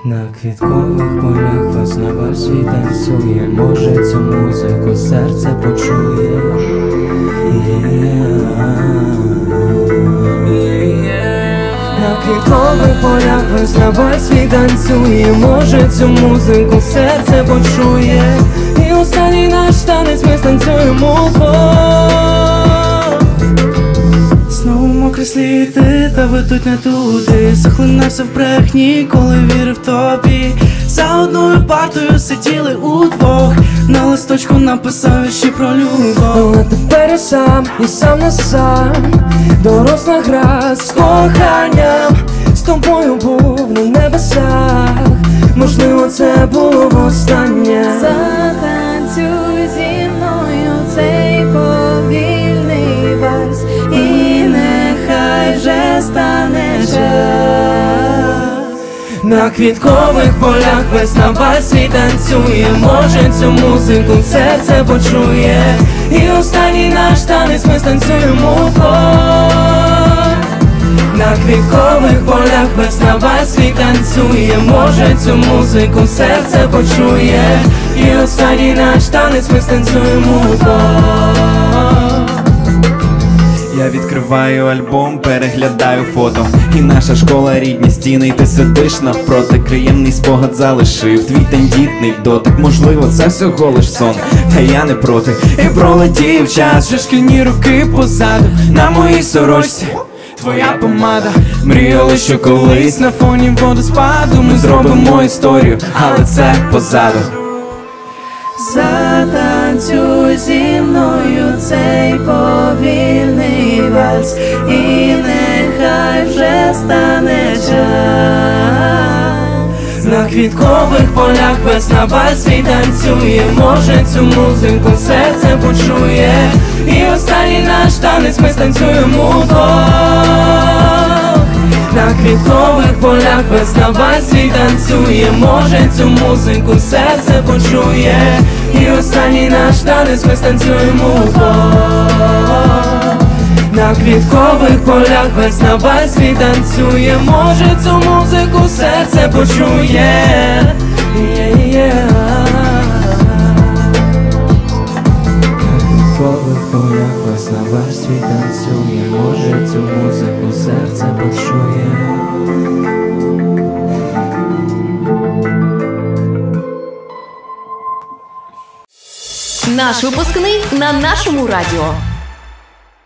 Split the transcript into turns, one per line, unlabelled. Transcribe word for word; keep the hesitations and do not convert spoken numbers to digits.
На квіткових полях весна світ танцює, може цю музику серце почує. Yeah. На квіткових полях весна світ танцює, може цю музику серце почує. І останній наш танець ми станцюємо вдвох.
Знову мокрі сліди, та ведуть не туди. Захлинався в брехні, коли вірив тобі. За одною партою сиділи удвох. На листочку написав вірші про любов.
Але тепер я сам, і сам на сам. Доросла гра з коханням. З тобою був на небесах. Можливо, це було востаннє.
Затанцюй зі мною цей повільний вальс, і нехай вже стане час.
На квіткових полях весна вальс і танцює, може цю музику серце почує. І останній наш танець ми станцюємо вдвох. На квіткових полях весна вальс і танцює, може цю музику серце почує. І останній наш танець ми станцюємо вдвох.
Я відкриваю альбом, переглядаю фото. І наша школа, рідні стіни, і ти сидиш навпроти. Приємний спогад залишив твій тендітний дотик. Можливо, це всього лиш сон, та я не проти. І пролетів час, вже шкільні роки позаду. На моїй сорочці твоя помада. Мріяли, що колись на фоні водоспаду ми зробимо історію, але це позаду.
Затанцюй зі мною цей повільний вальс, і нехай вже стане час.
На квіткових полях весна вальс і танцює, може цю музику серце почує. І останній наш танець ми станцюємо вдвох. На квіткових полях весна вальс і танцює, може цю музику серце почує. І останній наш танець ми станцюємо вдвох. На квіткових полях весна вальс і танцює, може цю музику серце почує. Yeah, yeah. На квіткових полях весна вальс і танцює, може цю музику серце почує.
Наш випускний на нашому радіо.